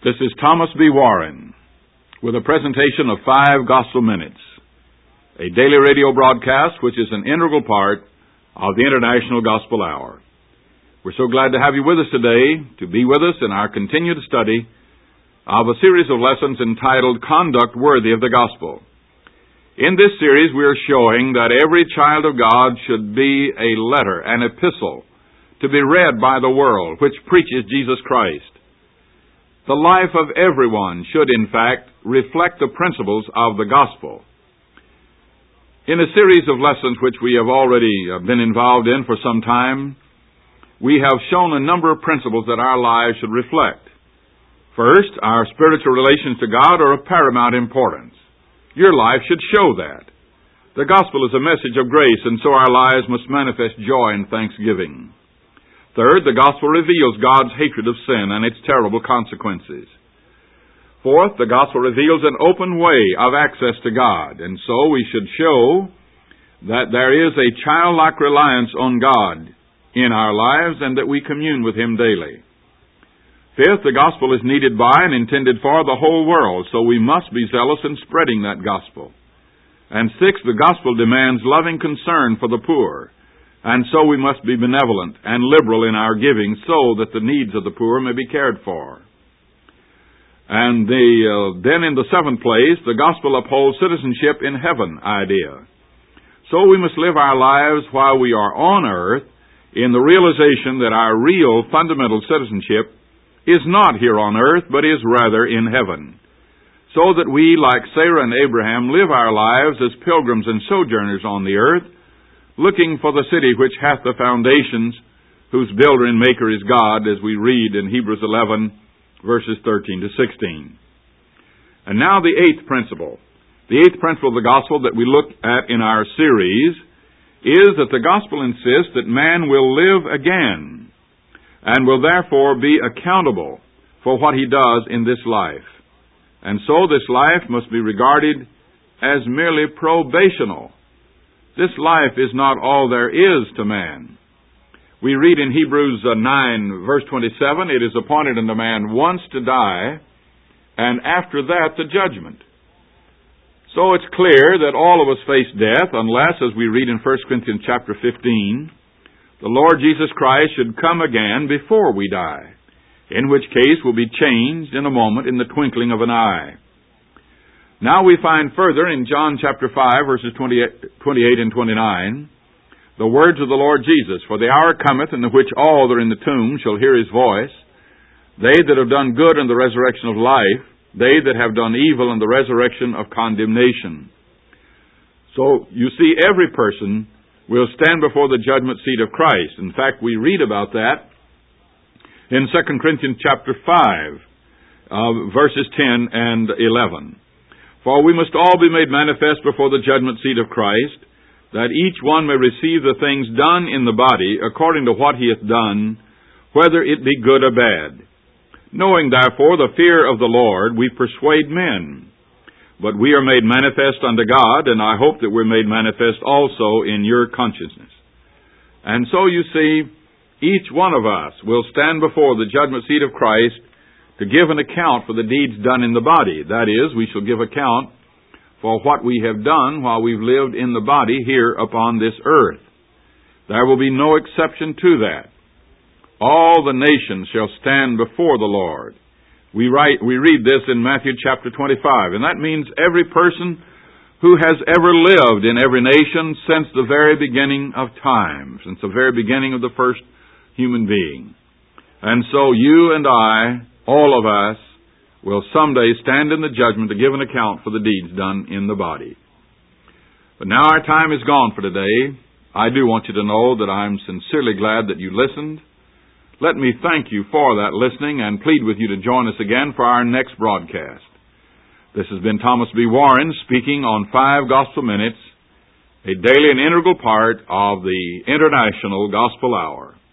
This is Thomas B. Warren with a presentation of 5 Gospel Minutes, a daily radio broadcast which is an integral part of the International Gospel Hour. We're so glad to have you with us today, to be with us in our continued study of a series of lessons entitled Conduct Worthy of the Gospel. In this series, we are showing that every child of God should be a letter, an epistle, to be read by the world, which preaches Jesus Christ. The life of everyone should, in fact, reflect the principles of the gospel. In a series of lessons which we have already been involved in for some time, we have shown a number of principles that our lives should reflect. First, our spiritual relations to God are of paramount importance. Your life should show that. The gospel is a message of grace, and so our lives must manifest joy and thanksgiving. Third, the gospel reveals God's hatred of sin and its terrible consequences. Fourth, the gospel reveals an open way of access to God, and so we should show that there is a childlike reliance on God in our lives and that we commune with Him daily. Fifth, the gospel is needed by and intended for the whole world, so we must be zealous in spreading that gospel. And sixth, the gospel demands loving concern for the poor, and so we must be benevolent and liberal in our giving so that the needs of the poor may be cared for. And then in the seventh place, the gospel upholds citizenship in heaven idea. So we must live our lives while we are on earth in the realization that our real fundamental citizenship is not here on earth, but is rather in heaven. So that we, like Sarah and Abraham, live our lives as pilgrims and sojourners on the earth, looking for the city which hath the foundations, whose builder and maker is God, as we read in Hebrews 11, verses 13 to 16. And now the eighth principle. The eighth principle of the gospel that we look at in our series is that the gospel insists that man will live again and will therefore be accountable for what he does in this life. And so this life must be regarded as merely probational. This life is not all there is to man. We read in Hebrews 9, verse 27, it is appointed unto man once to die, and after that the judgment. So it's clear that all of us face death unless, as we read in 1 Corinthians chapter 15, the Lord Jesus Christ should come again before we die, in which case we'll be changed in a moment, in the twinkling of an eye. Now we find further in John chapter 5, verses 28 and 29, the words of the Lord Jesus, "For the hour cometh in the which all that are in the tomb shall hear His voice, they that have done good in the resurrection of life, they that have done evil in the resurrection of condemnation." So you see, every person will stand before the judgment seat of Christ. In fact, we read about that in 2 Corinthians chapter 5, verses 10 and 11. "For we must all be made manifest before the judgment seat of Christ, that each one may receive the things done in the body according to what he hath done, whether it be good or bad. Knowing therefore the fear of the Lord, we persuade men. But we are made manifest unto God, and I hope that we're made manifest also in your consciousness." And so you see, each one of us will stand before the judgment seat of Christ to give an account for the deeds done in the body. That is, we shall give account for what we have done while we've lived in the body here upon this earth. There will be no exception to that. All the nations shall stand before the Lord. We read this in Matthew chapter 25, and that means every person who has ever lived in every nation since the very beginning of time, since the very beginning of the first human being. And so you and I, all of us, will someday stand in the judgment to give an account for the deeds done in the body. But now our time is gone for today. I do want you to know that I'm sincerely glad that you listened. Let me thank you for that listening and plead with you to join us again for our next broadcast. This has been Thomas B. Warren speaking on 5 Gospel Minutes, a daily and integral part of the International Gospel Hour.